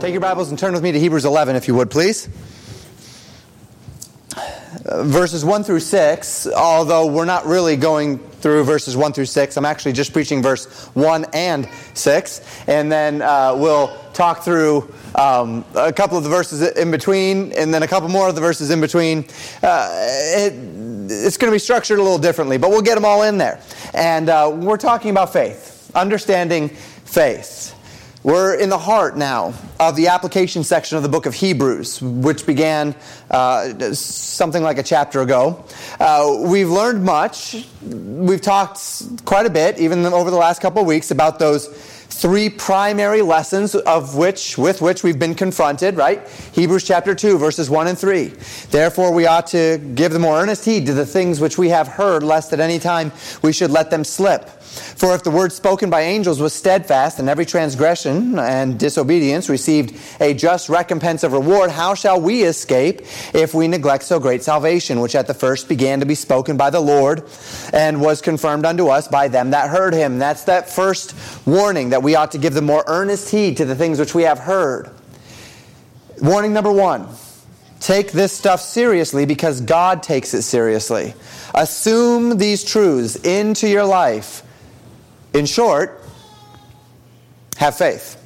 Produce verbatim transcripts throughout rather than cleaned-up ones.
Take your Bibles and turn with me to Hebrews eleven, if you would, please. Uh, verses one through six, although we're not really going through verses one through six. I'm actually just preaching verse one and six. And then uh, we'll talk through um, a couple of the verses in between, and then a couple more of the verses in between. Uh, it, it's going to be structured a little differently, but we'll get them all in there. And uh, we're talking about faith, understanding faith. We're in the heart now of the application section of the book of Hebrews, which began uh, something like a chapter ago. Uh, we've learned much. We've talked quite a bit, even over the last couple of weeks, about those three primary lessons of which, with which we've been confronted, right? Hebrews chapter two, verses one and three. Therefore we ought to give the more earnest heed to the things which we have heard, lest at any time we should let them slip. For if the word spoken by angels was steadfast, and every transgression and disobedience received a just recompense of reward, how shall we escape if we neglect so great salvation, which at the first began to be spoken by the Lord, and was confirmed unto us by them that heard him? That's that first warning, that we ought to give the more earnest heed to the things which we have heard. Warning number one. Take this stuff seriously because God takes it seriously. Assume these truths into your life. In short, have faith.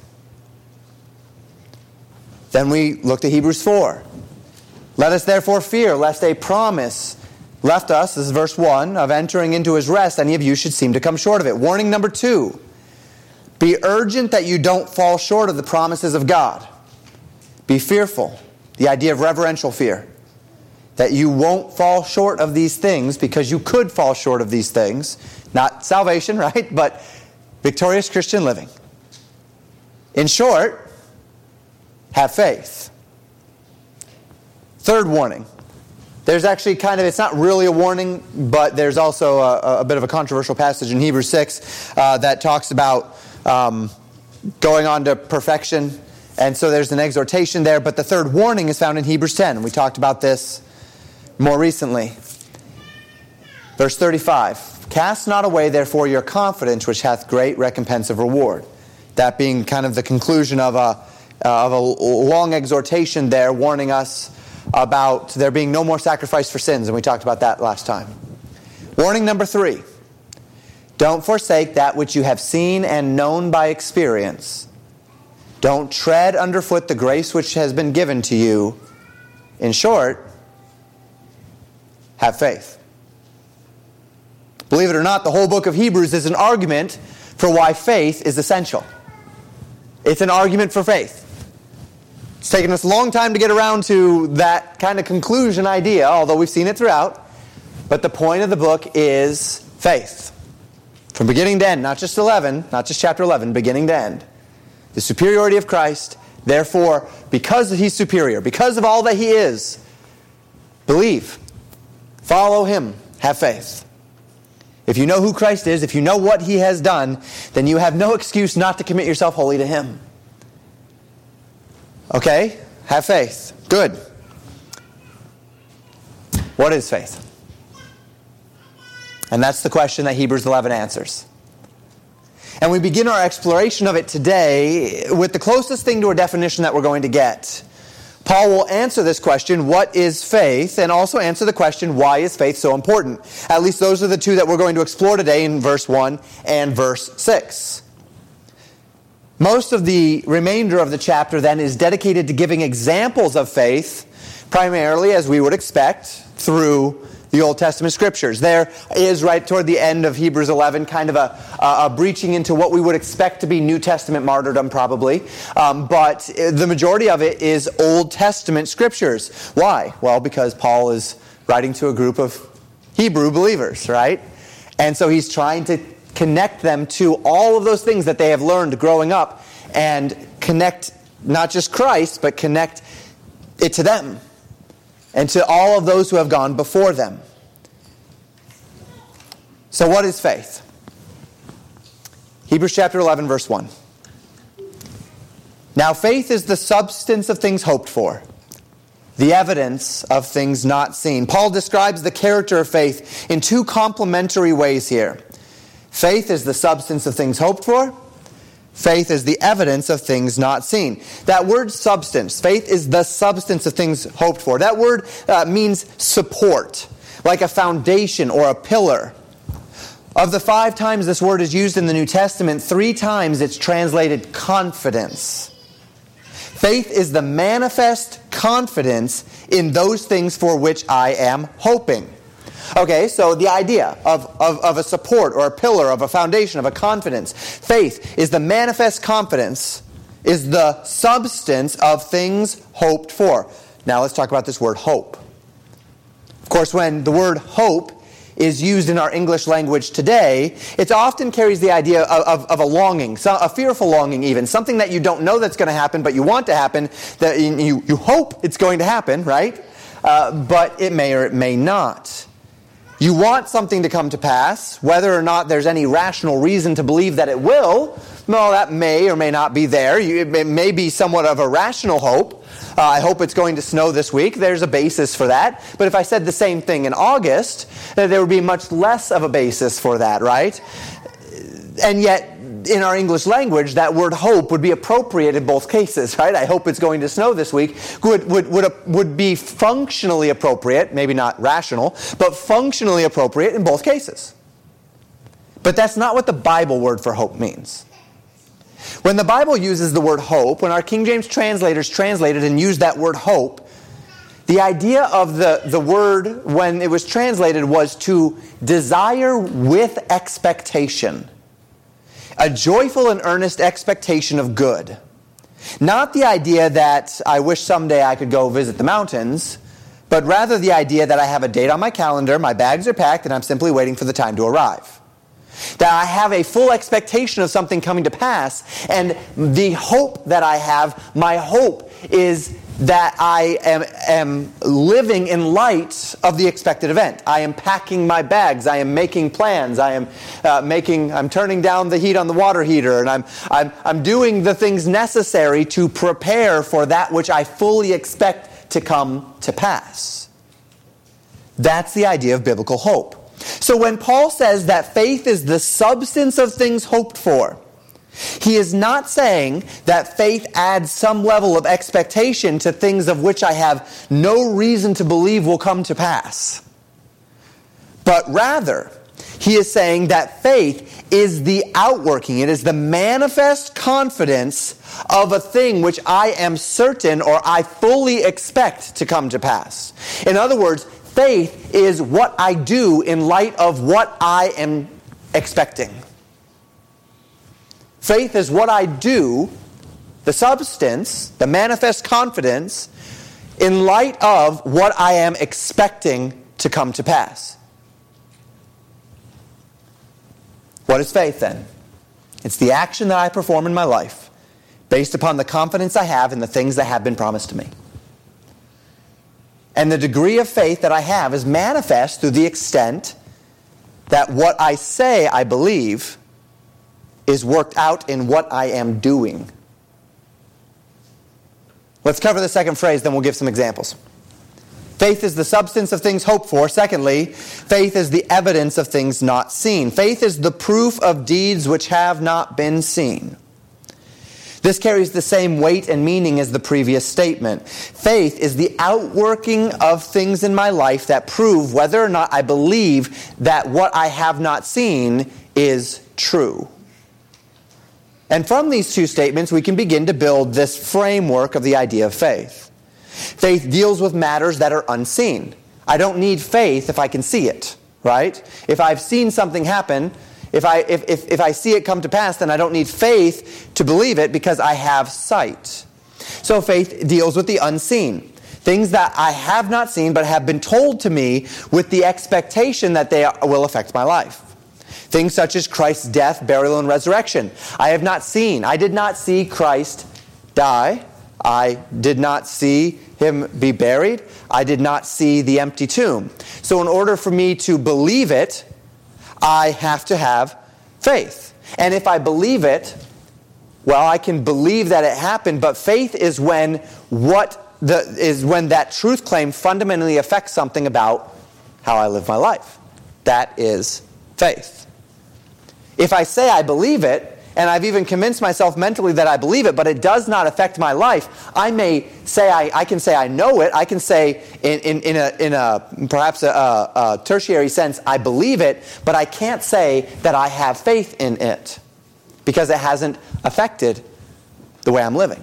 Then we looked at Hebrews four. Let us therefore fear, lest a promise left us, this is verse one, of entering into his rest, any of you should seem to come short of it. Warning number two. Be urgent that you don't fall short of the promises of God. Be fearful. The idea of reverential fear. That you won't fall short of these things because you could fall short of these things. Not salvation, right? But victorious Christian living. In short, have faith. Third warning. There's actually kind of, it's not really a warning, but there's also a, a bit of a controversial passage in Hebrews six uh, that talks about um, going on to perfection. And so there's an exhortation there. But the third warning is found in Hebrews ten. And we talked about this more recently. Verse thirty-five. Cast not away, therefore, your confidence, which hath great recompense of reward. That being kind of the conclusion of a, uh, of a long exhortation there, warning us about there being no more sacrifice for sins. And we talked about that last time. Warning number three. Don't forsake that which you have seen and known by experience. Don't tread underfoot the grace which has been given to you. In short, have faith. Believe it or not, the whole book of Hebrews is an argument for why faith is essential. It's an argument for faith. It's taken us a long time to get around to that kind of conclusion idea, although we've seen it throughout. But the point of the book is faith. From beginning to end, not just eleven, not just chapter eleven, beginning to end. The superiority of Christ, therefore, because He's superior, because of all that He is, believe, follow Him, have faith. If you know who Christ is, if you know what He has done, then you have no excuse not to commit yourself wholly to Him. Okay? Have faith. Good. What is faith? And that's the question that Hebrews eleven answers. And we begin our exploration of it today with the closest thing to a definition that we're going to get. Paul will answer this question, what is faith? And also answer the question, why is faith so important? At least those are the two that we're going to explore today in verse one and verse six. Most of the remainder of the chapter then is dedicated to giving examples of faith, primarily, as we would expect, through the Old Testament Scriptures. There is, right toward the end of Hebrews eleven, kind of a, a, a breaching into what we would expect to be New Testament martyrdom, probably. Um, but the majority of it is Old Testament Scriptures. Why? Well, because Paul is writing to a group of Hebrew believers, right? And so he's trying to connect them to all of those things that they have learned growing up and connect not just Christ, but connect it to them. And to all of those who have gone before them. So what is faith? Hebrews chapter eleven, verse one. Now faith is the substance of things hoped for, the evidence of things not seen. Paul describes the character of faith in two complementary ways here. Faith is the substance of things hoped for. Faith is the evidence of things not seen. That word substance, faith is the substance of things hoped for. That word uh, means support, like a foundation or a pillar. Of the five times this word is used in the New Testament, three times it's translated confidence. Faith is the manifest confidence in those things for which I am hoping. Okay, so the idea of, of, of a support or a pillar, of a foundation, of a confidence. Faith is the manifest confidence, is the substance of things hoped for. Now let's talk about this word hope. Of course, when the word hope is used in our English language today, it often carries the idea of, of, of a longing, a fearful longing even, something that you don't know that's going to happen, but you want to happen, that you, you hope it's going to happen, right? Uh, but it may or it may not. You want something to come to pass, whether or not there's any rational reason to believe that it will. Well, that may or may not be there. You, it may be somewhat of a rational hope. Uh, I hope it's going to snow this week. There's a basis for that. But if I said the same thing in August, there would be much less of a basis for that, right? And yet, in our English language, that word hope would be appropriate in both cases, right? I hope it's going to snow this week would, would, would, would be functionally appropriate, maybe not rational, but functionally appropriate in both cases. But that's not what the Bible word for hope means. When the Bible uses the word hope, when our King James translators translated and used that word hope, the idea of the, the word when it was translated was to desire with expectation. A joyful and earnest expectation of good. Not the idea that I wish someday I could go visit the mountains, but rather the idea that I have a date on my calendar, my bags are packed, and I'm simply waiting for the time to arrive. That I have a full expectation of something coming to pass, and the hope that I have, my hope is that I am, am living in light of the expected event. I am packing my bags. I am making plans. I am uh, making. I'm turning down the heat on the water heater, and I'm I'm I'm doing the things necessary to prepare for that which I fully expect to come to pass. That's the idea of biblical hope. So when Paul says that faith is the substance of things hoped for, he is not saying that faith adds some level of expectation to things of which I have no reason to believe will come to pass. But rather, he is saying that faith is the outworking, it is the manifest confidence of a thing which I am certain or I fully expect to come to pass. In other words, faith is what I do in light of what I am expecting. Faith is what I do, the substance, the manifest confidence, in light of what I am expecting to come to pass. What is faith then? It's the action that I perform in my life based upon the confidence I have in the things that have been promised to me. And the degree of faith that I have is manifest through the extent that what I say I believe is worked out in what I am doing. Let's cover the second phrase, then we'll give some examples. Faith is the substance of things hoped for. Secondly, faith is the evidence of things not seen. Faith is the proof of deeds which have not been seen. This carries the same weight and meaning as the previous statement. Faith is the outworking of things in my life that prove whether or not I believe that what I have not seen is true. And from these two statements, we can begin to build this framework of the idea of faith. Faith deals with matters that are unseen. I don't need faith if I can see it, right? If I've seen something happen, if I, if, if, if I see it come to pass, then I don't need faith to believe it because I have sight. So faith deals with the unseen. Things that I have not seen but have been told to me with the expectation that they will affect my life. Things such as Christ's death, burial, and resurrection. I have not seen. I did not see Christ die. I did not see him be buried. I did not see the empty tomb. So in order for me to believe it, I have to have faith. And if I believe it, well, I can believe that it happened, but faith is when what the is when that truth claim fundamentally affects something about how I live my life. That is faith. If I say I believe it, and I've even convinced myself mentally that I believe it, but it does not affect my life, I may say, I, I can say I know it, I can say in, in, in, a, in a perhaps a, a tertiary sense, I believe it, but I can't say that I have faith in it, because it hasn't affected the way I'm living.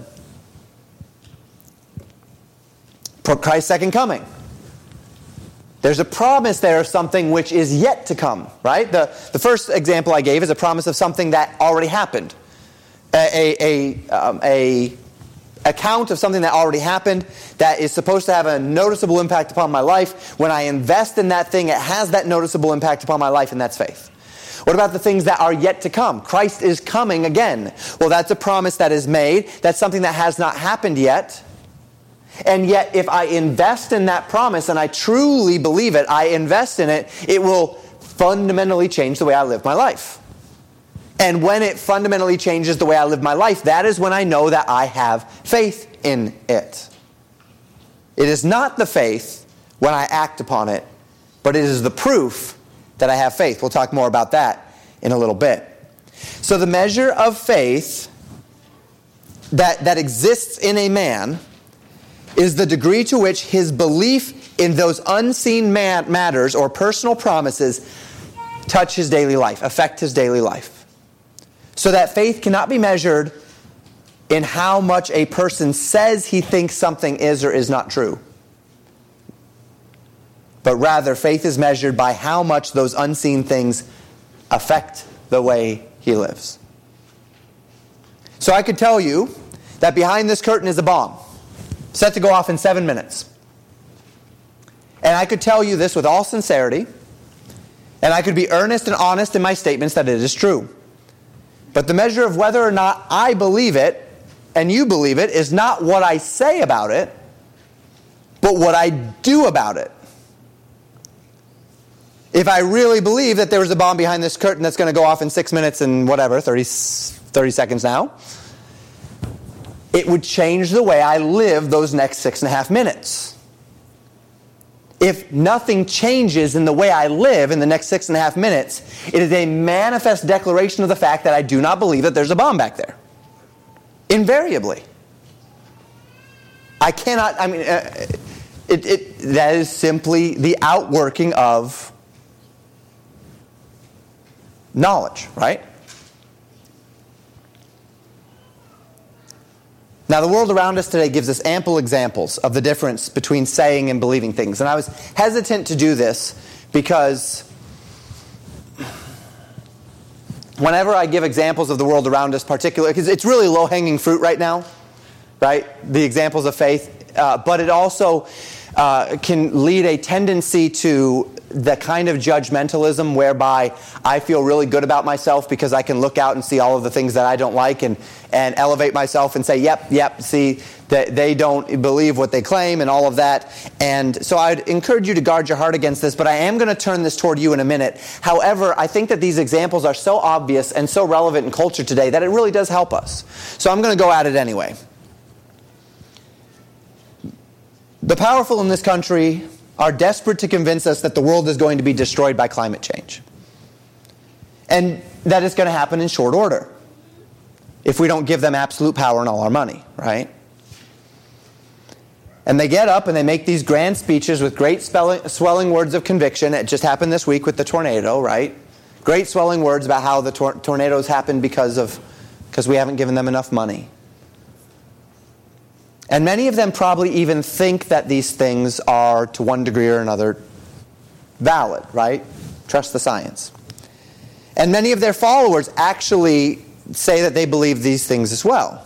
Christ's second coming. There's a promise there of something which is yet to come, right? The, the first example I gave is a promise of something that already happened. A, a, um, a account of something that already happened that is supposed to have a noticeable impact upon my life. When I invest in that thing, it has that noticeable impact upon my life, and that's faith. What about the things that are yet to come? Christ is coming again. Well, that's a promise that is made. That's something that has not happened yet. And yet, if I invest in that promise, and I truly believe it, I invest in it, it will fundamentally change the way I live my life. And when it fundamentally changes the way I live my life, that is when I know that I have faith in it. It is not the faith when I act upon it, but it is the proof that I have faith. We'll talk more about that in a little bit. So the measure of faith that, that exists in a man is the degree to which his belief in those unseen mat- matters or personal promises touch his daily life, affect his daily life. So that faith cannot be measured in how much a person says he thinks something is or is not true. But rather, faith is measured by how much those unseen things affect the way he lives. So I could tell you that behind this curtain is a bomb, set to go off in seven minutes. And I could tell you this with all sincerity, and I could be earnest and honest in my statements that it is true. But the measure of whether or not I believe it, and you believe it, is not what I say about it, but what I do about it. If I really believe that there was a bomb behind this curtain that's going to go off in six minutes and whatever, thirty, thirty seconds now, it would change the way I live those next six and a half minutes. If nothing changes in the way I live in the next six and a half minutes, it is a manifest declaration of the fact that I do not believe that there's a bomb back there. Invariably. I cannot, I mean, uh, it, it, that is simply the outworking of knowledge, right? Now, the world around us today gives us ample examples of the difference between saying and believing things. And I was hesitant to do this because whenever I give examples of the world around us, particularly, because it's really low-hanging fruit right now, right? The examples of faith. Uh, but it also uh, can lead a tendency to the kind of judgmentalism whereby I feel really good about myself because I can look out and see all of the things that I don't like and, and elevate myself and say, yep, yep, see, that they don't believe what they claim and all of that. And so I'd encourage you to guard your heart against this, but I am going to turn this toward you in a minute. However, I think that these examples are so obvious and so relevant in culture today that it really does help us. So I'm going to go at it anyway. The powerful in this country are desperate to convince us that the world is going to be destroyed by climate change. And that it's going to happen in short order if we don't give them absolute power and all our money, right? And they get up and they make these grand speeches with great spelling, swelling words of conviction. It just happened this week with the tornado, right? Great swelling words about how the tor- tornadoes happened because of because we haven't given them enough money. And many of them probably even think that these things are, to one degree or another, valid, right? Trust the science. And many of their followers actually say that they believe these things as well.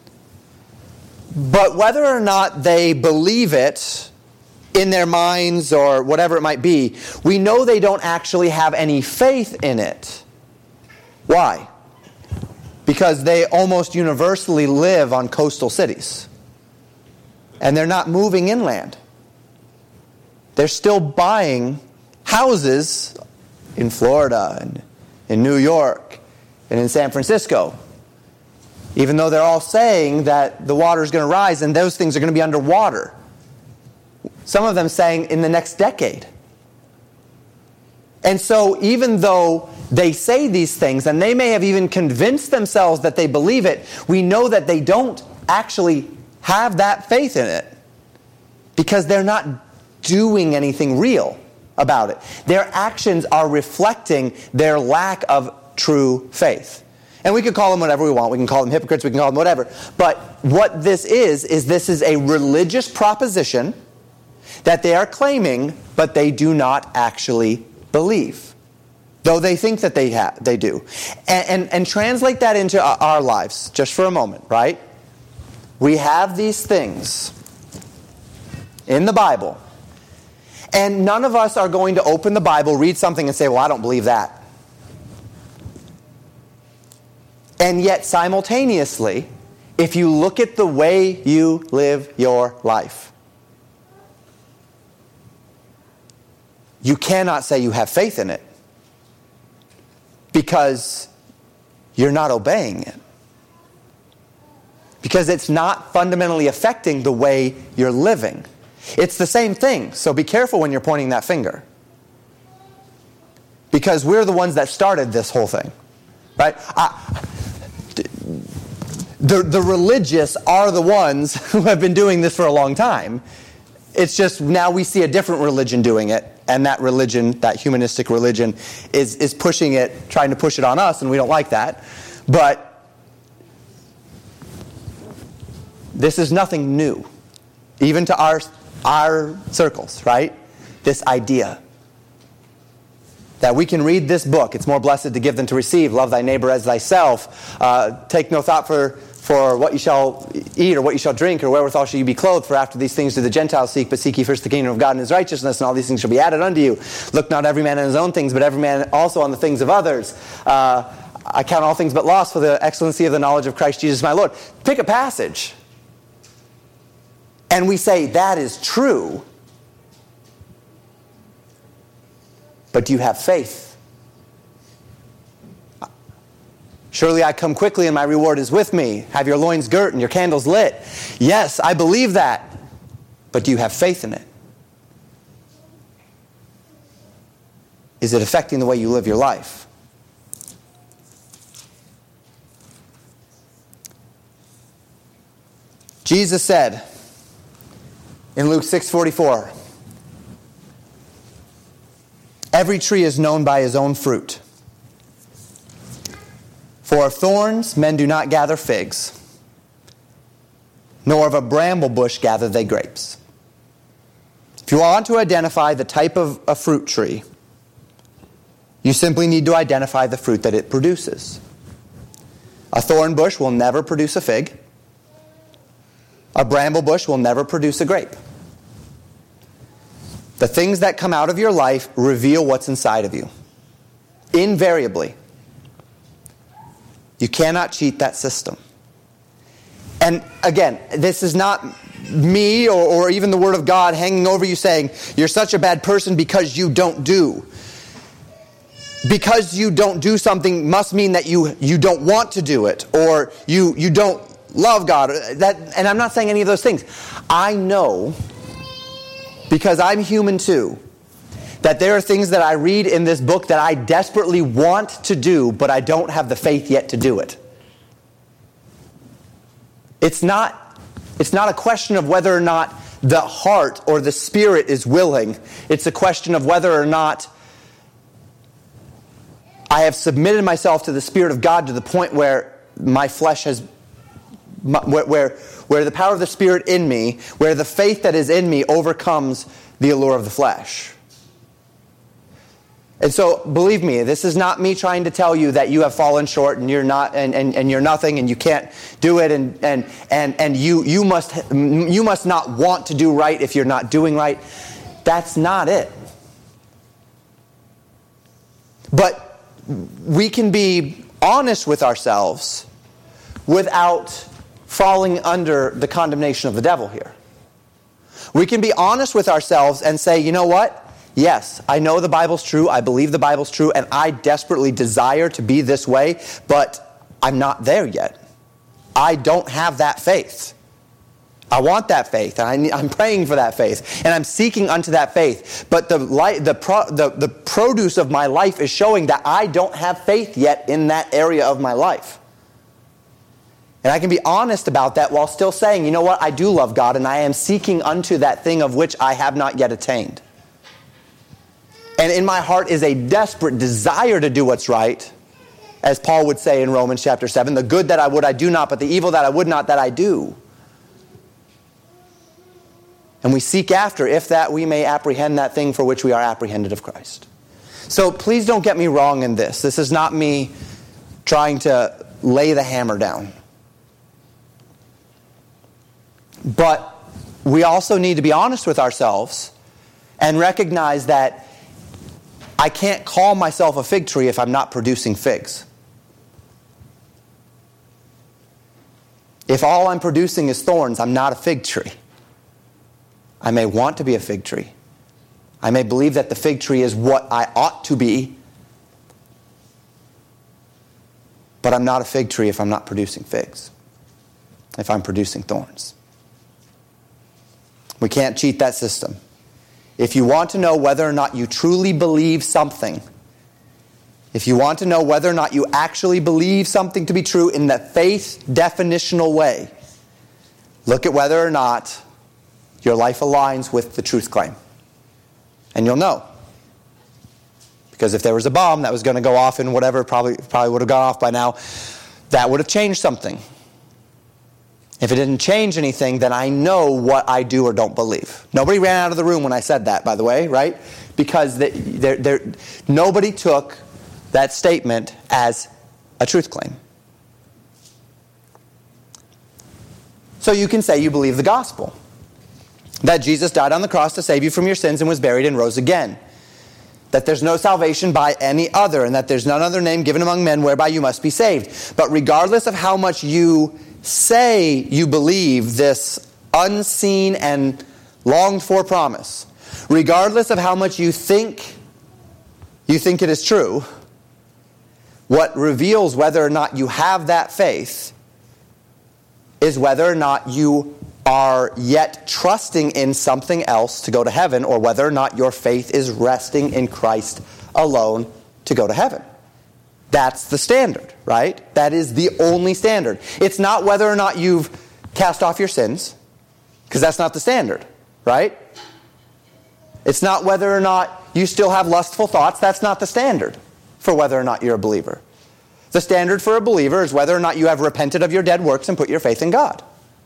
But whether or not they believe it in their minds or whatever it might be, we know they don't actually have any faith in it. Why? Because they almost universally live on coastal cities. And they're not moving inland. They're still buying houses in Florida and in New York and in San Francisco. Even though they're all saying that the water is going to rise and those things are going to be underwater. Some of them saying in the next decade. And so even though they say these things, and they may have even convinced themselves that they believe it, we know that they don't actually have that faith in it because they're not doing anything real about it. Their actions are reflecting their lack of true faith. And we could call them whatever we want. We can call them hypocrites. We can call them whatever. But what this is, is this is a religious proposition that they are claiming, but they do not actually believe, though they think that they ha- they do. And, and, and translate that into our lives just for a moment, right? We have these things in the Bible, and none of us are going to open the Bible, read something, and say, well, I don't believe that. And yet, simultaneously, if you look at the way you live your life, you cannot say you have faith in it because you're not obeying it. Because it's not fundamentally affecting the way you're living. It's the same thing, so be careful when you're pointing that finger. Because we're the ones that started this whole thing. Right? I, the, the religious are the ones who have been doing this for a long time. It's just now we see a different religion doing it, and that religion, that humanistic religion, is, is pushing it, trying to push it on us, and we don't like that. But this is nothing new, even to our, our circles, right? This idea that we can read this book. It's more blessed to give than to receive. Love thy neighbor as thyself. Uh, take no thought for, for what you shall eat or what you shall drink or wherewithal shall you be clothed. For after these things do the Gentiles seek, but seek ye first the kingdom of God and his righteousness, and all these things shall be added unto you. Look not every man on his own things, but every man also on the things of others. Uh, I count all things but loss for the excellency of the knowledge of Christ Jesus my Lord. Pick a passage. And we say, that is true. But do you have faith? Surely I come quickly and my reward is with me. Have your loins girt and your candles lit. Yes, I believe that. But do you have faith in it? Is it affecting the way you live your life? Jesus said in Luke six forty-four, every tree is known by his own fruit. For of thorns men do not gather figs, nor of a bramble bush gather they grapes. If you want to identify the type of a fruit tree, you simply need to identify the fruit that it produces. A thorn bush will never produce a fig. A bramble bush will never produce a grape. The things that come out of your life reveal what's inside of you. Invariably. You cannot cheat that system. And again, this is not me or, or even the Word of God hanging over you saying, you're such a bad person because you don't do. Because you don't do something must mean that you, you don't want to do it, or you, you don't love God. That, and I'm not saying any of those things. I know, because I'm human too, that there are things that I read in this book that I desperately want to do, but I don't have the faith yet to do it. It's not, it's not a question of whether or not the heart or the spirit is willing. It's a question of whether or not I have submitted myself to the Spirit of God to the point where my flesh has, where, where, where the power of the Spirit in me, where the faith that is in me overcomes the allure of the flesh. And so, believe me, this is not me trying to tell you that you have fallen short and you're not, and, and, and you're nothing and you can't do it, and and and and you you must you must not want to do right if you're not doing right. That's not it. But we can be honest with ourselves without falling under the condemnation of the devil here. We can be honest with ourselves and say, you know what? Yes, I know the Bible's true, I believe the Bible's true, and I desperately desire to be this way, but I'm not there yet. I don't have that faith. I want that faith, and I need, I'm praying for that faith, and I'm seeking unto that faith. But the, light, the, pro, the, the produce of my life is showing that I don't have faith yet in that area of my life. And I can be honest about that while still saying, you know what, I do love God, and I am seeking unto that thing of which I have not yet attained. And in my heart is a desperate desire to do what's right, as Paul would say in Romans chapter seven, the good that I would I do not, but the evil that I would not that I do. And we seek after, if that we may apprehend that thing for which we are apprehended of Christ. So please don't get me wrong in this. This is not me trying to lay the hammer down. But we also need to be honest with ourselves and recognize that I can't call myself a fig tree if I'm not producing figs. If all I'm producing is thorns, I'm not a fig tree. I may want to be a fig tree. I may believe that the fig tree is what I ought to be. But I'm not a fig tree if I'm not producing figs. If I'm producing thorns. We can't cheat that system. If you want to know whether or not you truly believe something, if you want to know whether or not you actually believe something to be true in the faith definitional way, look at whether or not your life aligns with the truth claim. And you'll know. Because if there was a bomb that was going to go off in whatever, probably, probably would have gone off by now, that would have changed something. If it didn't change anything, then I know what I do or don't believe. Nobody ran out of the room when I said that, by the way, right? Because they, they're, they're, nobody took that statement as a truth claim. So you can say you believe the gospel. That Jesus died on the cross to save you from your sins and was buried and rose again. That there's no salvation by any other, and that there's none other name given among men whereby you must be saved. But regardless of how much you say you believe this unseen and longed for promise, regardless of how much you think you think it is true, what reveals whether or not you have that faith is whether or not you are yet trusting in something else to go to heaven, or whether or not your faith is resting in Christ alone to go to heaven. That's the standard, right? That is the only standard. It's not whether or not you've cast off your sins, because that's not the standard, right? It's not whether or not you still have lustful thoughts. That's not the standard for whether or not you're a believer. The standard for a believer is whether or not you have repented of your dead works and put your faith in God.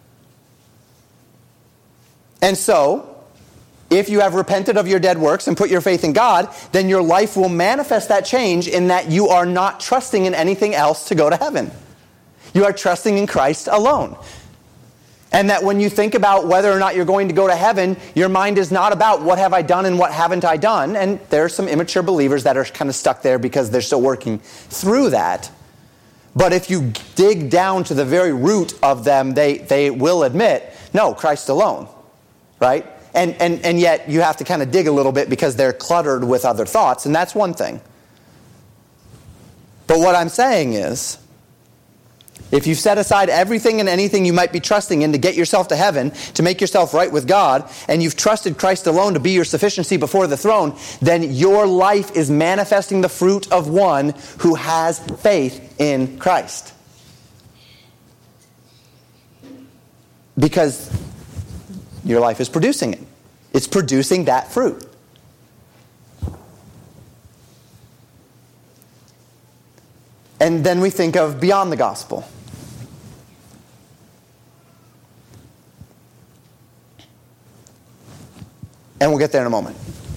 And so, if you have repented of your dead works and put your faith in God, then your life will manifest that change in that you are not trusting in anything else to go to heaven. You are trusting in Christ alone. And that when you think about whether or not you're going to go to heaven, your mind is not about what have I done and what haven't I done. And there are some immature believers that are kind of stuck there because they're still working through that. But if you dig down to the very root of them, they, they will admit, no, Christ alone. Right? And, and, and yet you have to kind of dig a little bit because they're cluttered with other thoughts, and that's one thing. But what I'm saying is, if you've set aside everything and anything you might be trusting in to get yourself to heaven, to make yourself right with God, and you've trusted Christ alone to be your sufficiency before the throne, then your life is manifesting the fruit of one who has faith in Christ. Because your life is producing it. It's producing that fruit. And then we think of beyond the gospel. And we'll get there in a moment.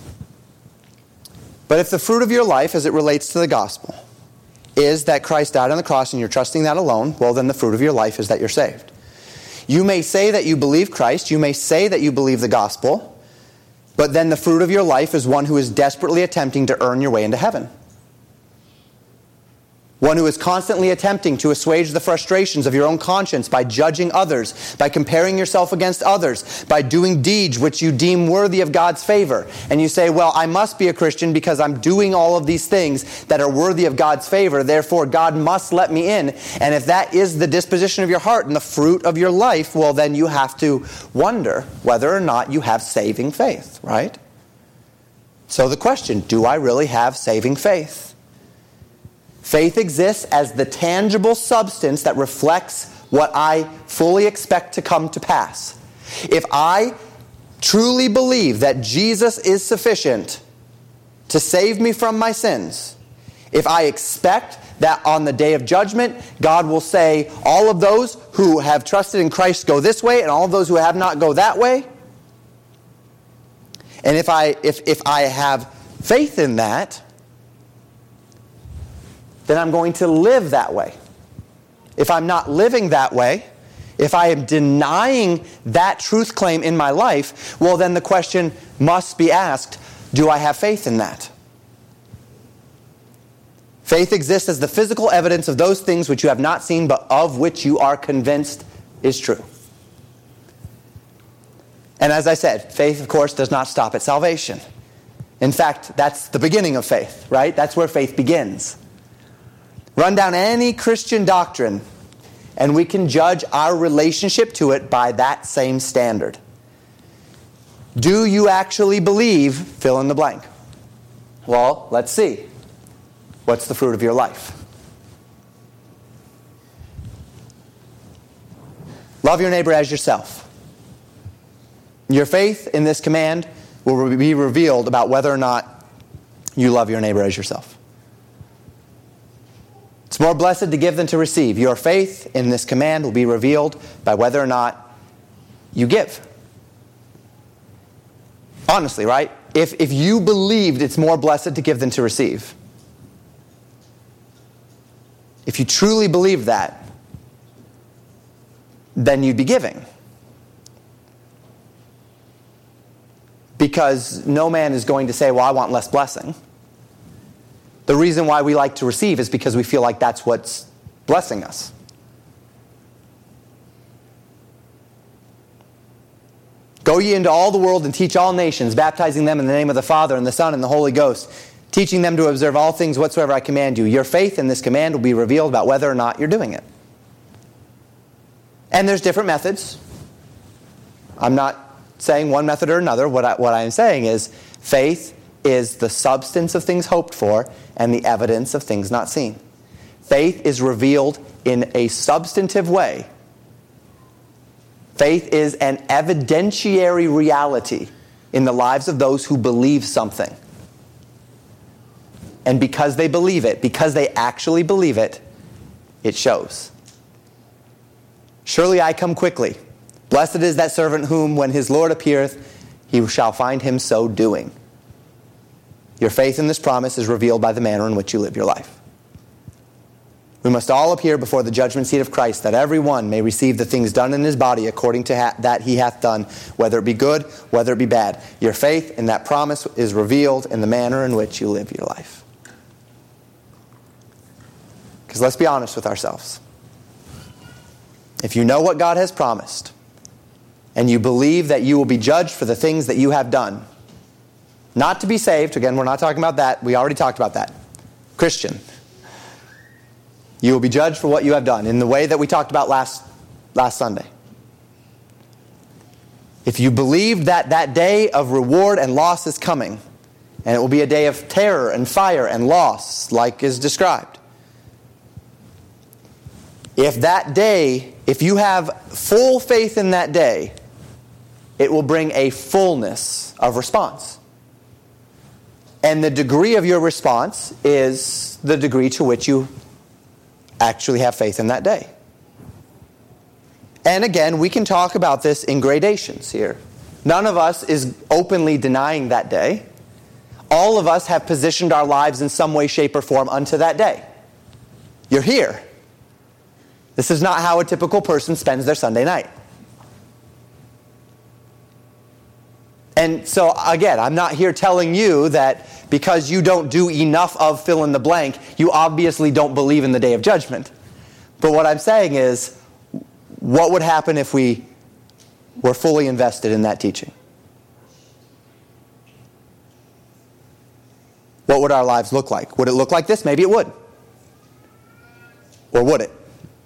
But if the fruit of your life as it relates to the gospel is that Christ died on the cross and you're trusting that alone, well, then the fruit of your life is that you're saved. You may say that you believe Christ, you may say that you believe the gospel, but then the fruit of your life is one who is desperately attempting to earn your way into heaven. One who is constantly attempting to assuage the frustrations of your own conscience by judging others, by comparing yourself against others, by doing deeds which you deem worthy of God's favor. And you say, well, I must be a Christian because I'm doing all of these things that are worthy of God's favor. Therefore, God must let me in. And if that is the disposition of your heart and the fruit of your life, well, then you have to wonder whether or not you have saving faith, right? So the question, do I really have saving faith? Faith exists as the tangible substance that reflects what I fully expect to come to pass. If I truly believe that Jesus is sufficient to save me from my sins, if I expect that on the day of judgment, God will say, all of those who have trusted in Christ go this way, and all of those who have not go that way. And if I if if I have faith in that, then I'm going to live that way. If I'm not living that way, if I am denying that truth claim in my life, well, then the question must be asked, do I have faith in that? Faith exists as the physical evidence of those things which you have not seen, but of which you are convinced is true. And as I said, faith, of course, does not stop at salvation. In fact, that's the beginning of faith, right? That's where faith begins. Run down any Christian doctrine, and we can judge our relationship to it by that same standard. Do you actually believe, fill in the blank? Well, let's see. What's the fruit of your life? Love your neighbor as yourself. Your faith in this command will be revealed about whether or not you love your neighbor as yourself. It's more blessed to give than to receive. Your faith in this command will be revealed by whether or not you give. Honestly, right? If, if you believed it's more blessed to give than to receive, if you truly believe that, then you'd be giving. Because no man is going to say, well, I want less blessing. The reason why we like to receive is because we feel like that's what's blessing us. Go ye into all the world and teach all nations, baptizing them in the name of the Father and the Son and the Holy Ghost, teaching them to observe all things whatsoever I command you. Your faith in this command will be revealed about whether or not you're doing it. And there's different methods. I'm not saying one method or another. What I, what I am saying is faith is the substance of things hoped for and the evidence of things not seen. Faith is revealed in a substantive way. Faith is an evidentiary reality in the lives of those who believe something. And because they believe it, because they actually believe it, it shows. Surely I come quickly. Blessed is that servant whom, when his Lord appeareth, he shall find him so doing. Your faith in this promise is revealed by the manner in which you live your life. We must all appear before the judgment seat of Christ, that every one may receive the things done in his body according to ha- that he hath done, whether it be good, whether it be bad. Your faith in that promise is revealed in the manner in which you live your life. Because let's be honest with ourselves. If you know what God has promised, and you believe that you will be judged for the things that you have done, not to be saved, again, we're not talking about that. We already talked about that. Christian, you will be judged for what you have done in the way that we talked about last, last Sunday. If you believe that that day of reward and loss is coming, and it will be a day of terror and fire and loss, like is described. If that day, if you have full faith in that day, it will bring a fullness of response. And the degree of your response is the degree to which you actually have faith in that day. And again, we can talk about this in gradations here. None of us is openly denying that day. All of us have positioned our lives in some way, shape, or form unto that day. You're here. This is not how a typical person spends their Sunday night. And so, again, I'm not here telling you that because you don't do enough of fill in the blank, you obviously don't believe in the day of judgment. But what I'm saying is, what would happen if we were fully invested in that teaching? What would our lives look like? Would it look like this? Maybe it would. Or would it?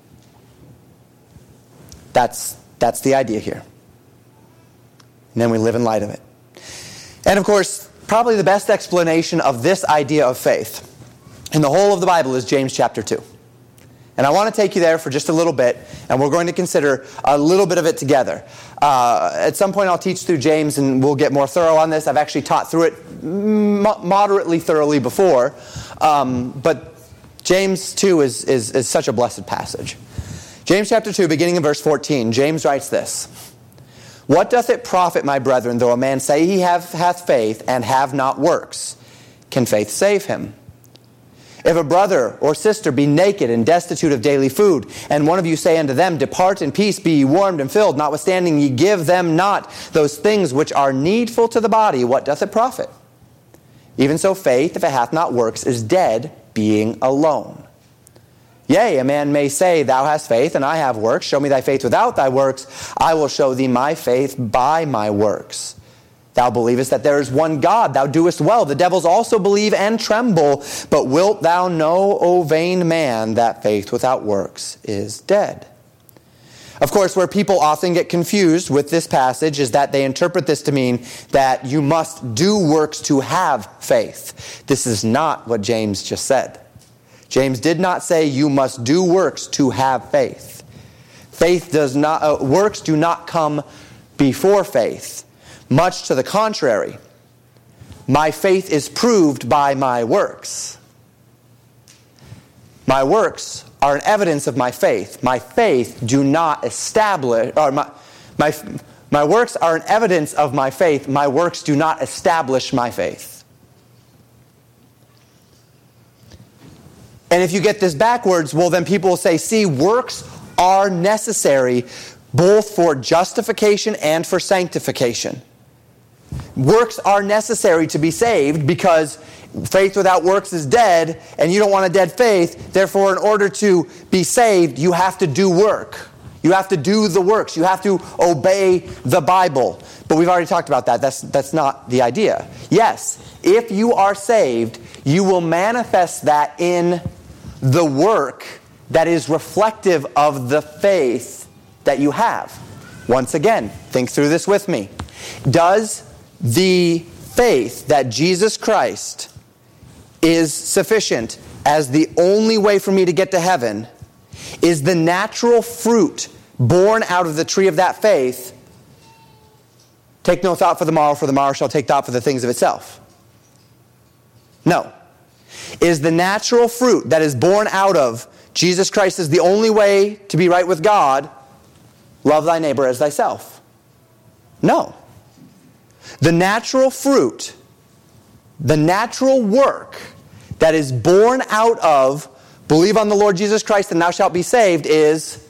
That's, that's the idea here. And then we live in light of it. And of course, probably the best explanation of this idea of faith in the whole of the Bible is James chapter two. And I want to take you there for just a little bit, and we're going to consider a little bit of it together. Uh, at some point I'll teach through James, and we'll get more thorough on this. I've actually taught through it mo- moderately thoroughly before. Um, but James two is, is, is such a blessed passage. James chapter two, beginning in verse fourteen, James writes this. What doth it profit, my brethren, though a man say he have, hath faith, and have not works? Can faith save him? If a brother or sister be naked and destitute of daily food, and one of you say unto them, Depart in peace, be ye warmed and filled, notwithstanding ye give them not those things which are needful to the body, what doth it profit? Even so faith, if it hath not works, is dead, being alone. Yea, a man may say, Thou hast faith, and I have works. Show me thy faith without thy works. I will show thee my faith by my works. Thou believest that there is one God. Thou doest well. The devils also believe and tremble. But wilt thou know, O vain man, that faith without works is dead? Of course, where people often get confused with this passage is that they interpret this to mean that you must do works to have faith. This is not what James just said. James did not say you must do works to have faith. Faith does not, uh, works do not come before faith. Much to the contrary, my faith is proved by my works. My works are an evidence of my faith. My faith do not establish, or my, my, my works are an evidence of my faith. My works do not establish my faith. And if you get this backwards, well, then people will say, see, works are necessary both for justification and for sanctification. Works are necessary to be saved because faith without works is dead, and you don't want a dead faith. Therefore, in order to be saved, you have to do work. You have to do the works. You have to obey the Bible. But we've already talked about that. That's, that's not the idea. Yes, if you are saved, you will manifest that in the work that is reflective of the faith that you have. Once again, think through this with me. Does the faith that Jesus Christ is sufficient as the only way for me to get to heaven, is the natural fruit born out of the tree of that faith, take no thought for the morrow, for the morrow shall take thought for the things of itself? No. Is the natural fruit that is born out of Jesus Christ is the only way to be right with God, love thy neighbor as thyself? No. The natural fruit, the natural work that is born out of believe on the Lord Jesus Christ and thou shalt be saved is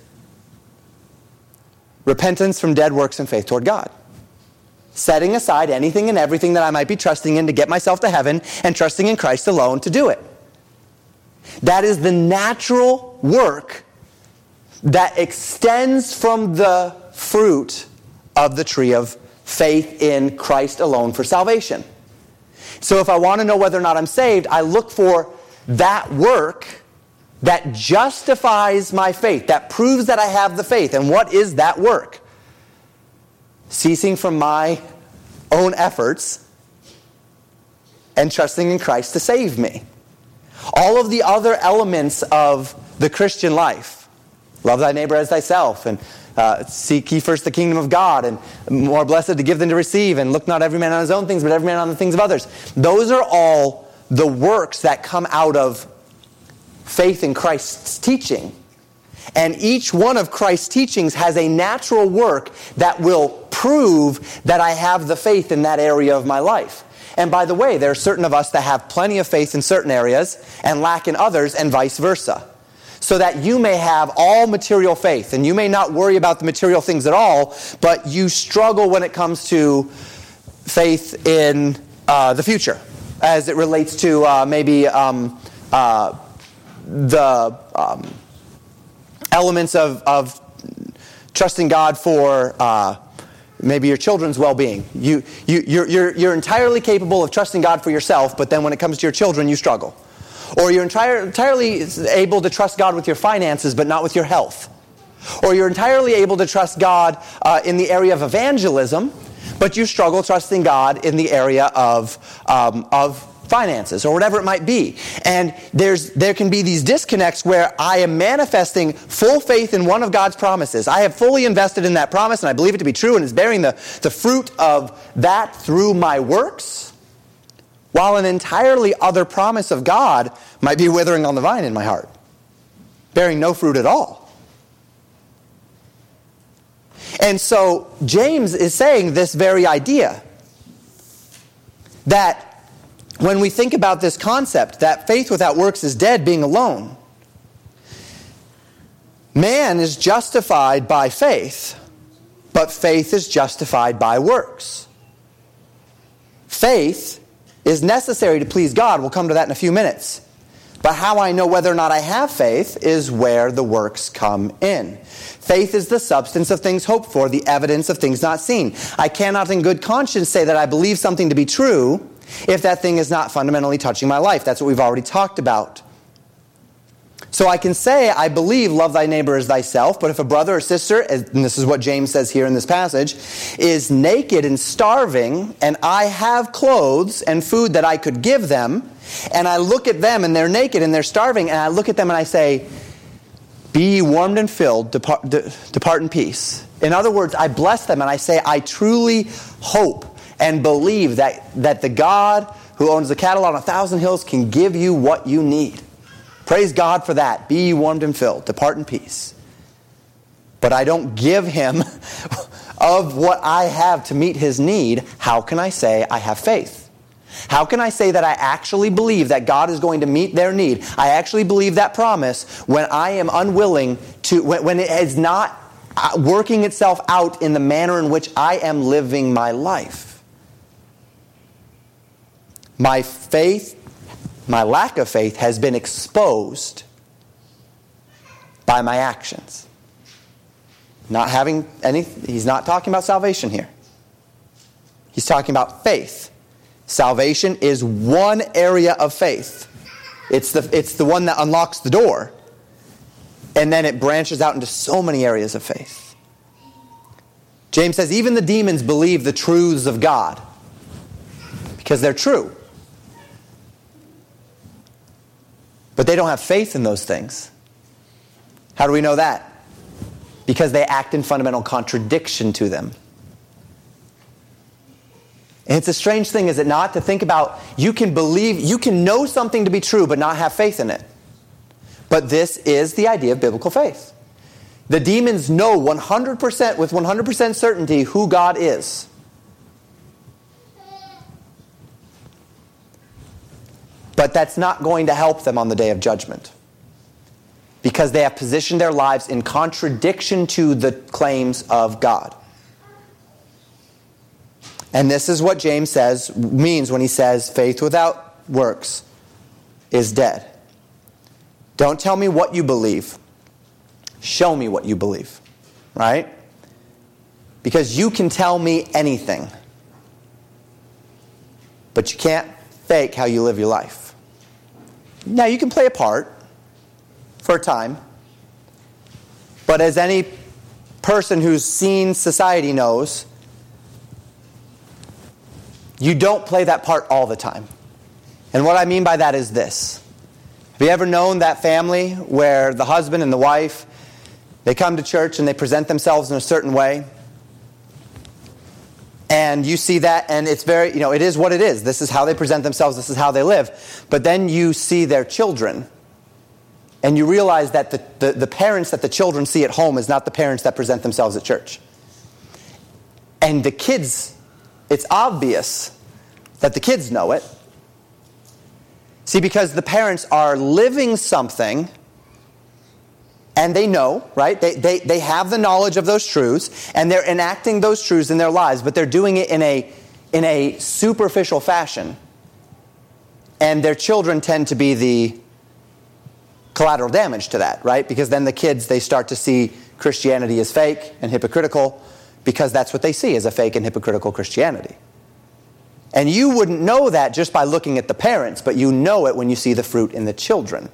repentance from dead works and faith toward God. Setting aside anything and everything that I might be trusting in to get myself to heaven and trusting in Christ alone to do it. That is the natural work that extends from the fruit of the tree of faith in Christ alone for salvation. So if I want to know whether or not I'm saved, I look for that work that justifies my faith, that proves that I have the faith. And what is that work? Ceasing from my own efforts and trusting in Christ to save me. All of the other elements of the Christian life, love thy neighbor as thyself, and uh, seek ye first the kingdom of God, and more blessed to give than to receive, and look not every man on his own things, but every man on the things of others. Those are all the works that come out of faith in Christ's teaching. And each one of Christ's teachings has a natural work that will prove that I have the faith in that area of my life. And by the way, there are certain of us that have plenty of faith in certain areas and lack in others, and vice versa. So that you may have all material faith, and you may not worry about the material things at all, but you struggle when it comes to faith in uh, the future as it relates to uh, maybe um, uh, the um, elements of, of trusting God for uh, maybe your children's well-being. You, you, you're, you're, you're entirely capable of trusting God for yourself, but then when it comes to your children, you struggle. Or you're entire, entirely able to trust God with your finances, but not with your health. Or you're entirely able to trust God uh, in the area of evangelism, but you struggle trusting God in the area of um, of finances, or whatever it might be. And there's there can be these disconnects where I am manifesting full faith in one of God's promises. I have fully invested in that promise, and I believe it to be true, and is bearing the, the fruit of that through my works, while an entirely other promise of God might be withering on the vine in my heart, bearing no fruit at all. And so James is saying this very idea, that when we think about this concept, that faith without works is dead, being alone, man is justified by faith, but faith is justified by works. Faith is necessary to please God. We'll come to that in a few minutes. But how I know whether or not I have faith is where the works come in. Faith is the substance of things hoped for, the evidence of things not seen. I cannot in good conscience say that I believe something to be true if that thing is not fundamentally touching my life. That's what we've already talked about. So I can say, I believe, love thy neighbor as thyself, but if a brother or sister, and this is what James says here in this passage, is naked and starving, and I have clothes and food that I could give them, and I look at them and they're naked and they're starving, and I look at them and I say, be ye warmed and filled, depart, de, depart in peace. In other words, I bless them and I say, I truly hope and believe that, that the God who owns the cattle on a thousand hills can give you what you need. Praise God for that. Be ye warmed and filled. Depart in peace. But I don't give him of what I have to meet his need. How can I say I have faith? How can I say that I actually believe that God is going to meet their need? I actually believe that promise when I am unwilling to, when, when it is not working itself out in the manner in which I am living my life. My faith My lack of faith has been exposed by my actions. Not having any, he's not talking about salvation here. He's talking about faith. Salvation is one area of faith. It's the, it's the one that unlocks the door. And then it branches out into so many areas of faith. James says even the demons believe the truths of God because they're true. But they don't have faith in those things. How do we know that? Because they act in fundamental contradiction to them. And it's a strange thing, is it not, to think about you can believe, you can know something to be true but not have faith in it. But this is the idea of biblical faith. The demons know one hundred percent with one hundred percent certainty who God is. But that's not going to help them on the day of judgment, because they have positioned their lives in contradiction to the claims of God. And this is what James says means when he says faith without works is dead. Don't tell me what you believe. Show me what you believe. Right? Because you can tell me anything, but you can't fake how you live your life. Now, you can play a part for a time, but as any person who's seen society knows, you don't play that part all the time. And what I mean by that is this. Have you ever known that family where the husband and the wife, they come to church and they present themselves in a certain way? And you see that, and it's very, you know, it is what it is. This is how they present themselves. This is how they live. But then you see their children, and you realize that the, the, the parents that the children see at home is not the parents that present themselves at church. And the kids, it's obvious that the kids know it. See, because the parents are living something, and they know, right? They, they, they have the knowledge of those truths, and they're enacting those truths in their lives, but they're doing it in a, in a superficial fashion, and their children tend to be the collateral damage to that, right? Because then the kids, they start to see Christianity as fake and hypocritical, because that's what they see, as a fake and hypocritical Christianity. And you wouldn't know that just by looking at the parents, but you know it when you see the fruit in the children.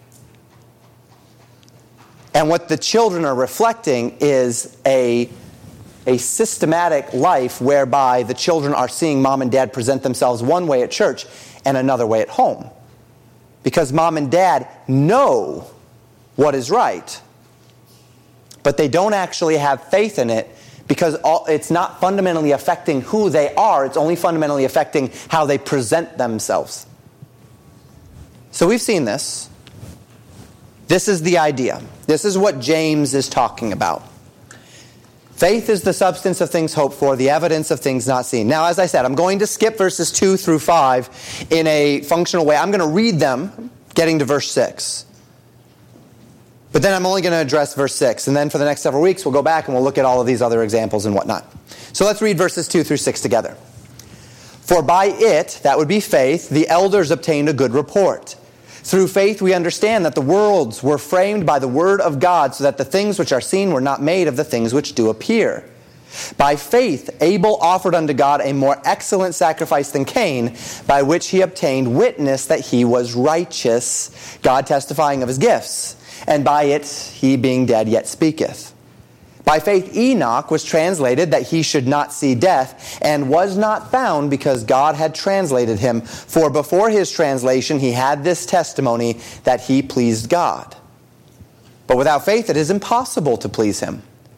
And what the children are reflecting is a, a systematic life whereby the children are seeing mom and dad present themselves one way at church and another way at home. Because mom and dad know what is right, but they don't actually have faith in it, because all, it's not fundamentally affecting who they are. It's only fundamentally affecting how they present themselves. So we've seen this. This is the idea. This is what James is talking about. Faith is the substance of things hoped for, the evidence of things not seen. Now, as I said, I'm going to skip verses two through five in a functional way. I'm going to read them, getting to verse six. But then I'm only going to address verse six. And then for the next several weeks, we'll go back and we'll look at all of these other examples and whatnot. So let's read verses two through six together. For by it, that would be faith, the elders obtained a good report. Through faith we understand that the worlds were framed by the word of God, so that the things which are seen were not made of the things which do appear. By faith Abel offered unto God a more excellent sacrifice than Cain, by which he obtained witness that he was righteous, God testifying of his gifts. And by it he being dead yet speaketh. By faith Enoch was translated that he should not see death, and was not found, because God had translated him. For before his translation he had this testimony, that he pleased God. But without faith it is impossible to please him.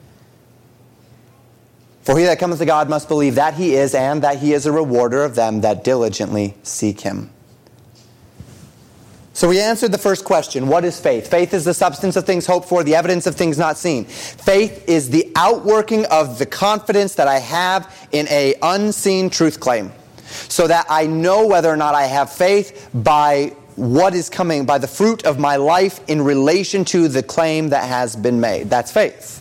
For he that cometh to God must believe that he is, and that he is a rewarder of them that diligently seek him. So we answered the first question. What is faith? Faith is the substance of things hoped for, the evidence of things not seen. Faith is the outworking of the confidence that I have in an unseen truth claim, so that I know whether or not I have faith by what is coming, by the fruit of my life in relation to the claim that has been made. That's faith.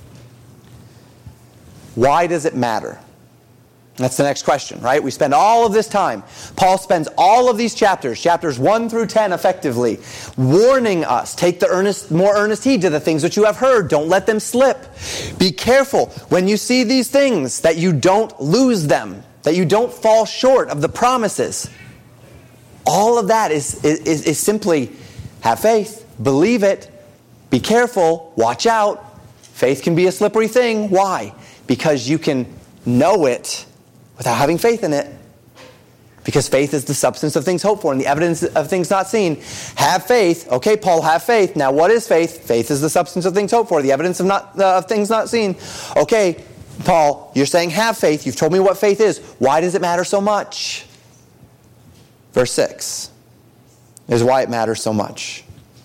Why does it matter? That's the next question, right? We spend all of this time. Paul spends all of these chapters, chapters one through ten effectively, warning us, take the earnest, more earnest heed to the things which you have heard. Don't let them slip. Be careful when you see these things that you don't lose them, that you don't fall short of the promises. All of that is, is, is simply have faith, believe it, be careful, watch out. Faith can be a slippery thing. Why? Because you can know it without having faith in it. Because faith is the substance of things hoped for and the evidence of things not seen. Have faith. Okay, Paul, have faith. Now, what is faith? Faith is the substance of things hoped for, the evidence of, not, uh, of things not seen. Okay, Paul, you're saying have faith. You've told me what faith is. Why does it matter so much? Verse six is why it matters so much.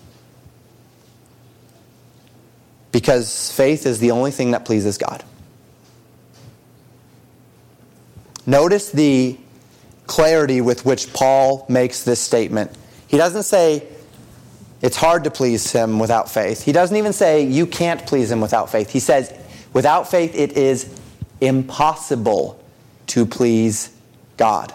Because faith is the only thing that pleases God. Notice the clarity with which Paul makes this statement. He doesn't say it's hard to please him without faith. He doesn't even say you can't please him without faith. He says without faith it is impossible to please God.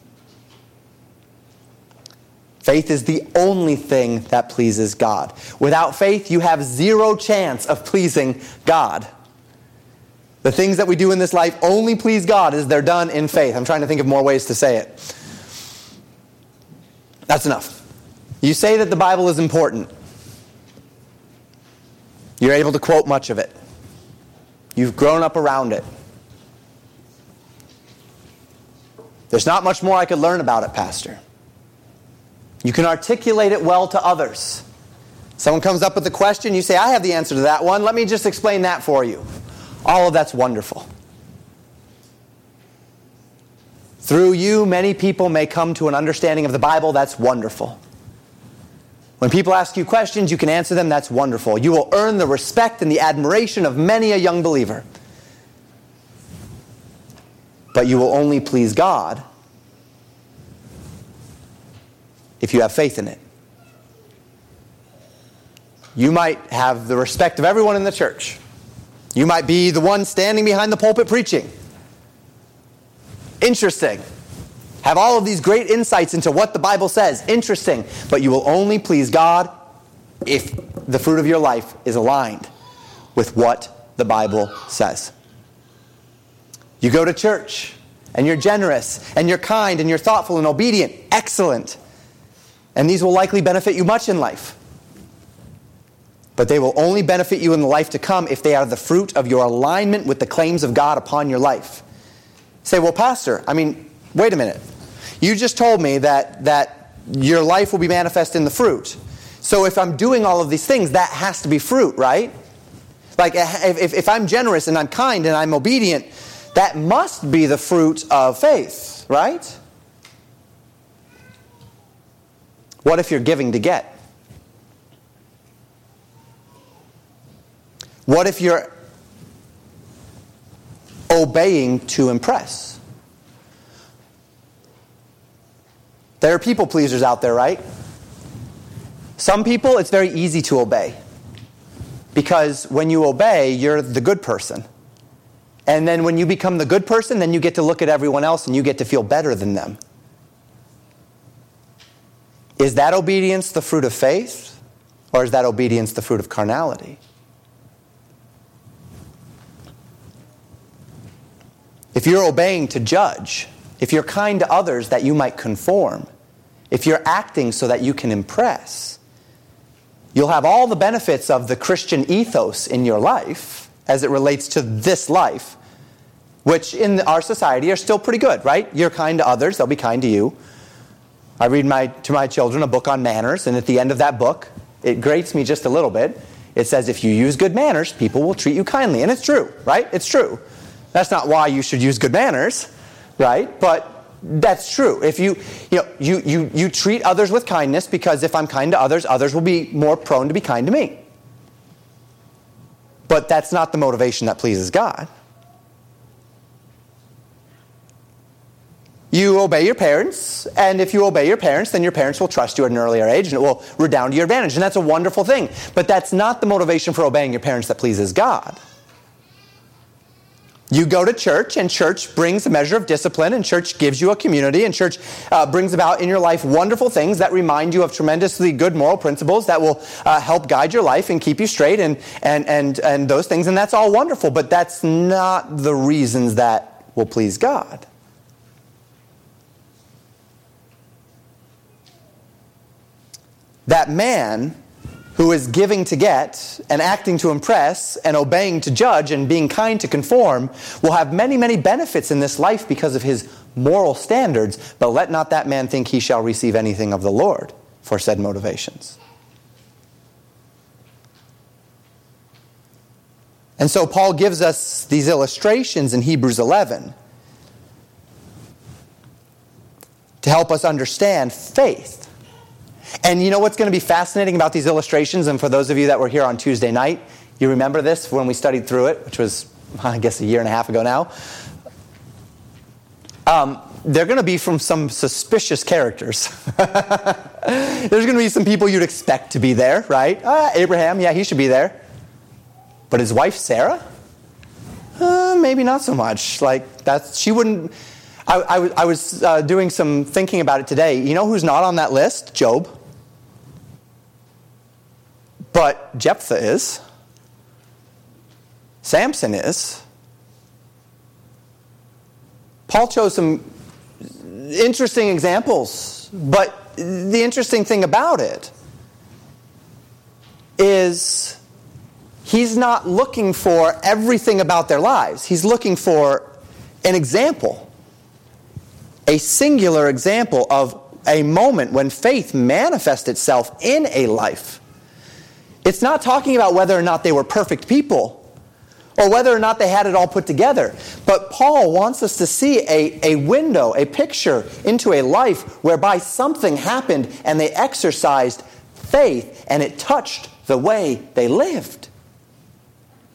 Faith is the only thing that pleases God. Without faith you have zero chance of pleasing God. The things that we do in this life only please God as they're done in faith. I'm trying to think of more ways to say it. That's enough. You say that the Bible is important. You're able to quote much of it. You've grown up around it. There's not much more I could learn about it, Pastor. You can articulate it well to others. Someone comes up with a question, you say, I have the answer to that one. Let me just explain that for you. All of that's wonderful. Through you, many people may come to an understanding of the Bible. That's wonderful. When people ask you questions, you can answer them. That's wonderful. You will earn the respect and the admiration of many a young believer. But you will only please God if you have faith in it. You might have the respect of everyone in the church. You might be the one standing behind the pulpit preaching. Interesting. Have all of these great insights into what the Bible says. Interesting. But you will only please God if the fruit of your life is aligned with what the Bible says. You go to church, and you're generous, and you're kind, and you're thoughtful and obedient. Excellent. And these will likely benefit you much in life. But they will only benefit you in the life to come if they are the fruit of your alignment with the claims of God upon your life. Say, well, Pastor, I mean, wait a minute. You just told me that, that your life will be manifest in the fruit. So if I'm doing all of these things, that has to be fruit, right? Like if, if I'm generous and I'm kind and I'm obedient, that must be the fruit of faith, right? What if you're giving to get? What if you're obeying to impress? There are people pleasers out there, right? Some people, it's very easy to obey. Because when you obey, you're the good person. And then when you become the good person, then you get to look at everyone else and you get to feel better than them. Is that obedience the fruit of faith? Or is that obedience the fruit of carnality? If you're obeying to judge, if you're kind to others that you might conform, if you're acting so that you can impress, you'll have all the benefits of the Christian ethos in your life as it relates to this life, which in our society are still pretty good, right? You're kind to others, they'll be kind to you. I read my, to my children a book on manners, and at the end of that book, it grates me just a little bit. It says, if you use good manners, people will treat you kindly. And it's true, right? It's true. That's not why you should use good manners, right? But that's true. If you, you know, you, you, you treat others with kindness, because if I'm kind to others, others will be more prone to be kind to me. But that's not the motivation that pleases God. You obey your parents, and if you obey your parents, then your parents will trust you at an earlier age, and it will redound to your advantage. And that's a wonderful thing. But that's not the motivation for obeying your parents that pleases God. You go to church, and church brings a measure of discipline, and church gives you a community, and church uh, brings about in your life wonderful things that remind you of tremendously good moral principles that will uh, help guide your life and keep you straight, and, and, and, and those things, and that's all wonderful, but that's not the reasons that will please God. That man who is giving to get, and acting to impress, and obeying to judge, and being kind to conform, will have many, many benefits in this life because of his moral standards, but let not that man think he shall receive anything of the Lord for said motivations. And so Paul gives us these illustrations in Hebrews eleven to help us understand faith. And you know what's going to be fascinating about these illustrations, and for those of you that were here on Tuesday night, you remember this when we studied through it, which was, I guess, a year and a half ago now. Um, they're going to be from some suspicious characters. There's going to be some people you'd expect to be there, right? Uh, Abraham, yeah, he should be there. But his wife, Sarah? Uh, maybe not so much. Like, that's, she wouldn't... I, I, I was uh, doing some thinking about it today. You know who's not on that list? Job. But Jephthah is. Samson is. Paul chose some interesting examples. But the interesting thing about it is he's not looking for everything about their lives. He's looking for an example. A singular example of a moment when faith manifests itself in a life. It's not talking about whether or not they were perfect people or whether or not they had it all put together. But Paul wants us to see a, a window, a picture into a life whereby something happened and they exercised faith and it touched the way they lived.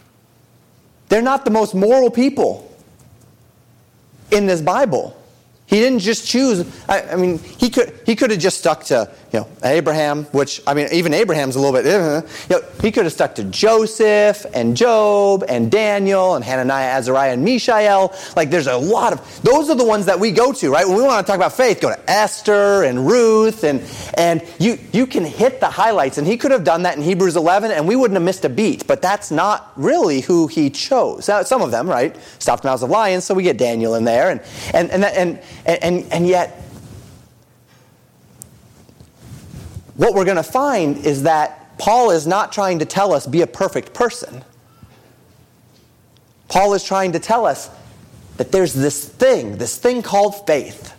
They're not the most moral people in this Bible. He didn't just choose. I, I mean, he could he could have just stuck to you know Abraham, which I mean, even Abraham's a little bit. Uh, you know, he could have stuck to Joseph and Job and Daniel and Hananiah, Azariah, and Mishael. Like, there's a lot of those are the ones that we go to, right? When we want to talk about faith, go to Esther and Ruth, and and you you can hit the highlights. And he could have done that in Hebrews eleven, and we wouldn't have missed a beat. But that's not really who he chose. Now, some of them, right? Stopped mouths of lions, so we get Daniel in there, and and and and. And, and yet, what we're going to find is that Paul is not trying to tell us be a perfect person. Paul is trying to tell us that there's this thing, this thing called faith.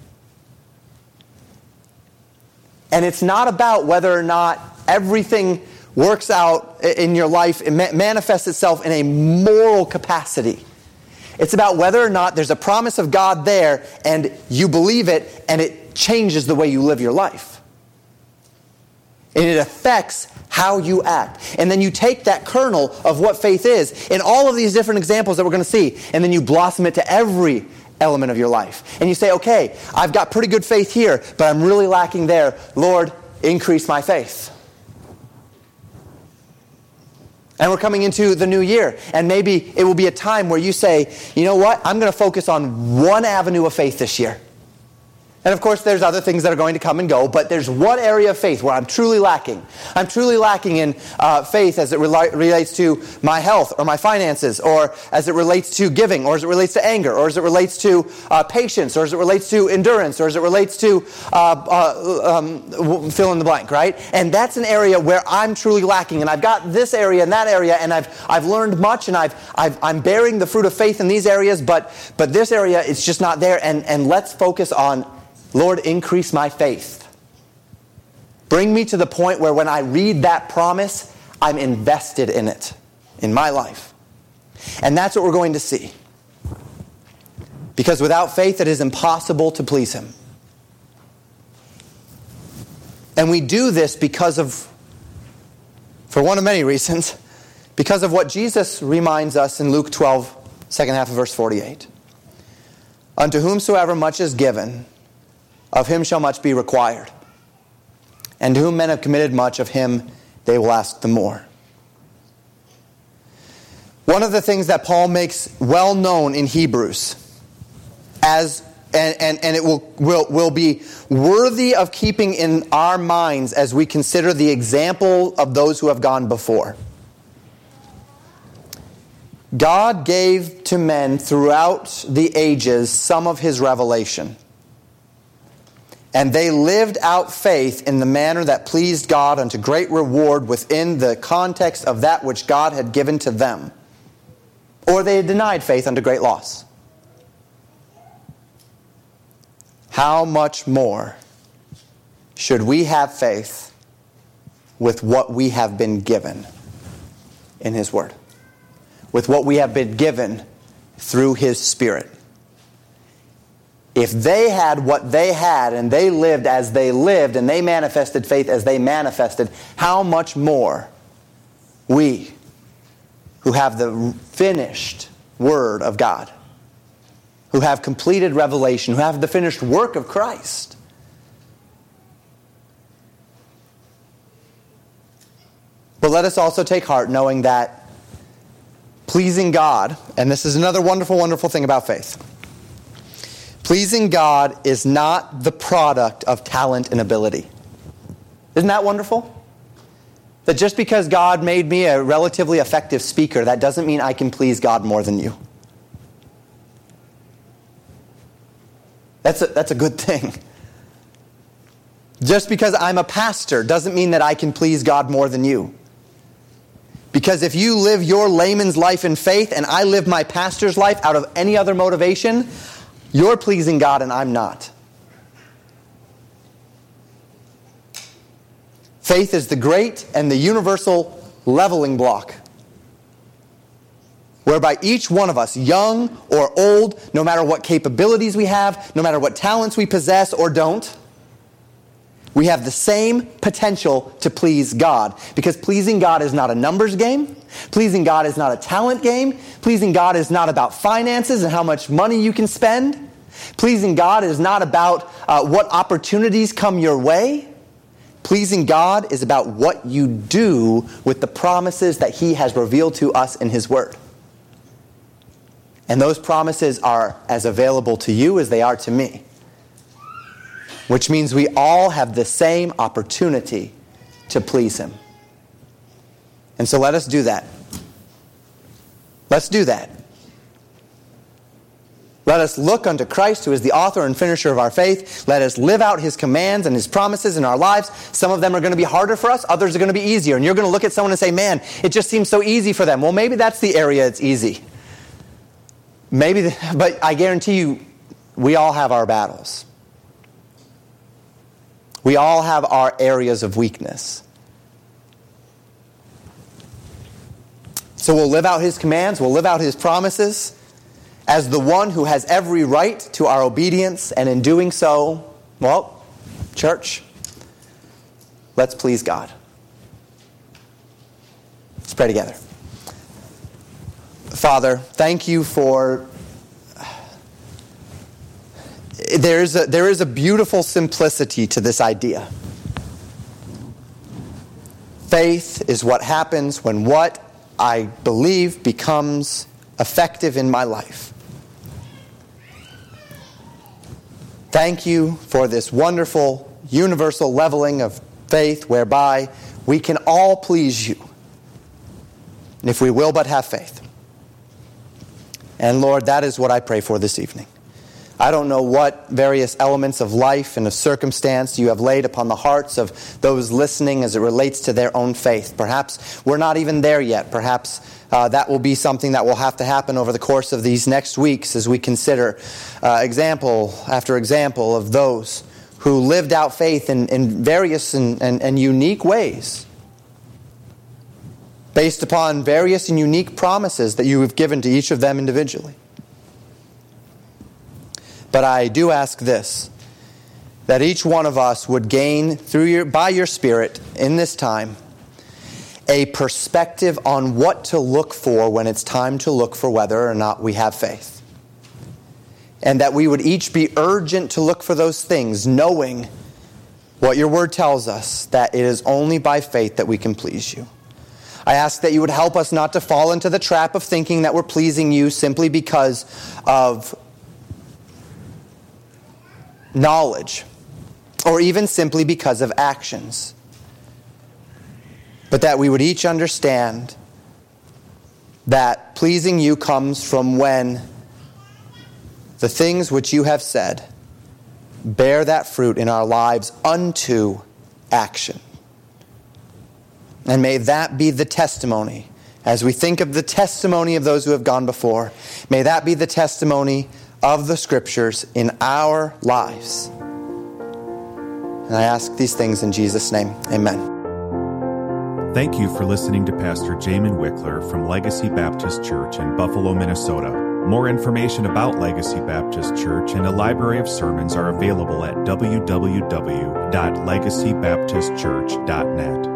And it's not about whether or not everything works out in your life, it manifests itself in a moral capacity. It's about whether or not there's a promise of God there and you believe it and it changes the way you live your life. And it affects how you act. And then you take that kernel of what faith is in all of these different examples that we're going to see, and then you blossom it to every element of your life. And you say, okay, I've got pretty good faith here, but I'm really lacking there. Lord, increase my faith. And we're coming into the new year, and maybe it will be a time where you say, you know what, I'm going to focus on one avenue of faith this year. And of course, there's other things that are going to come and go, but there's one area of faith where I'm truly lacking. I'm truly lacking in uh, faith as it rela- relates to my health or my finances, or as it relates to giving, or as it relates to anger, or as it relates to uh, patience, or as it relates to endurance, or as it relates to uh, uh, um, fill in the blank, right? And that's an area where I'm truly lacking, and I've got this area and that area, and I've I've learned much, and I've, I've I'm bearing the fruit of faith in these areas, but but this area is just not there. And and let's focus on, Lord, increase my faith. Bring me to the point where when I read that promise, I'm invested in it, in my life. And that's what we're going to see. Because without faith, it is impossible to please Him. And we do this because of, for one of many reasons, because of what Jesus reminds us in Luke twelve, second half of verse forty-eight. Unto whomsoever much is given, of him shall much be required. And to whom men have committed much, of him they will ask the more. One of the things that Paul makes well known in Hebrews, as and, and, and it will, will, will be worthy of keeping in our minds as we consider the example of those who have gone before. God gave to men throughout the ages some of His revelation. And they lived out faith in the manner that pleased God unto great reward within the context of that which God had given to them. Or they had denied faith unto great loss. How much more should we have faith with what we have been given in His Word? With what we have been given through His Spirit. If they had what they had and they lived as they lived and they manifested faith as they manifested, how much more we who have the finished Word of God, who have completed revelation, who have the finished work of Christ. But let us also take heart knowing that pleasing God, and this is another wonderful, wonderful thing about faith, pleasing God is not the product of talent and ability. Isn't that wonderful? That just because God made me a relatively effective speaker, that doesn't mean I can please God more than you. That's a, that's a good thing. Just because I'm a pastor doesn't mean that I can please God more than you. Because if you live your layman's life in faith and I live my pastor's life out of any other motivation, you're pleasing God and I'm not. Faith is the great and the universal leveling block, whereby each one of us, young or old, no matter what capabilities we have, no matter what talents we possess or don't, we have the same potential to please God. Because pleasing God is not a numbers game. Pleasing God is not a talent game. Pleasing God is not about finances and how much money you can spend. Pleasing God is not about uh, what opportunities come your way. Pleasing God is about what you do with the promises that He has revealed to us in His Word. And those promises are as available to you as they are to me. Which means we all have the same opportunity to please Him. And so let us do that. Let's do that. Let us look unto Christ, who is the author and finisher of our faith. Let us live out His commands and His promises in our lives. Some of them are going to be harder for us. Others are going to be easier. And you're going to look at someone and say, man, it just seems so easy for them. Well, maybe that's the area it's easy. Maybe, the, but I guarantee you, we all have our battles. We all have our areas of weakness. So we'll live out His commands. We'll live out His promises as the one who has every right to our obedience, and in doing so, well, church, let's please God. Let's pray together. Father, thank you for... There is a, there is a beautiful simplicity to this idea. Faith is what happens when what I believe becomes effective in my life. Thank you for this wonderful, universal leveling of faith whereby we can all please you, if we will but have faith. And Lord, that is what I pray for this evening. I don't know what various elements of life and of circumstance you have laid upon the hearts of those listening as it relates to their own faith. Perhaps we're not even there yet. Perhaps uh, that will be something that will have to happen over the course of these next weeks as we consider uh, example after example of those who lived out faith in, in various and, and, and unique ways, based upon various and unique promises that you have given to each of them individually. But I do ask this, that each one of us would gain through your, by your Spirit in this time a perspective on what to look for when it's time to look for whether or not we have faith. And that we would each be urgent to look for those things, knowing what your word tells us, that it is only by faith that we can please you. I ask that you would help us not to fall into the trap of thinking that we're pleasing you simply because of knowledge, or even simply because of actions. But that we would each understand that pleasing you comes from when the things which you have said bear that fruit in our lives unto action. And may that be the testimony, as we think of the testimony of those who have gone before, may that be the testimony of the Scriptures in our lives. And I ask these things in Jesus' name. Amen. Thank you for listening to Pastor Jamin Wickler from Legacy Baptist Church in Buffalo, Minnesota. More information about Legacy Baptist Church and a library of sermons are available at w w w dot legacy baptist church dot net.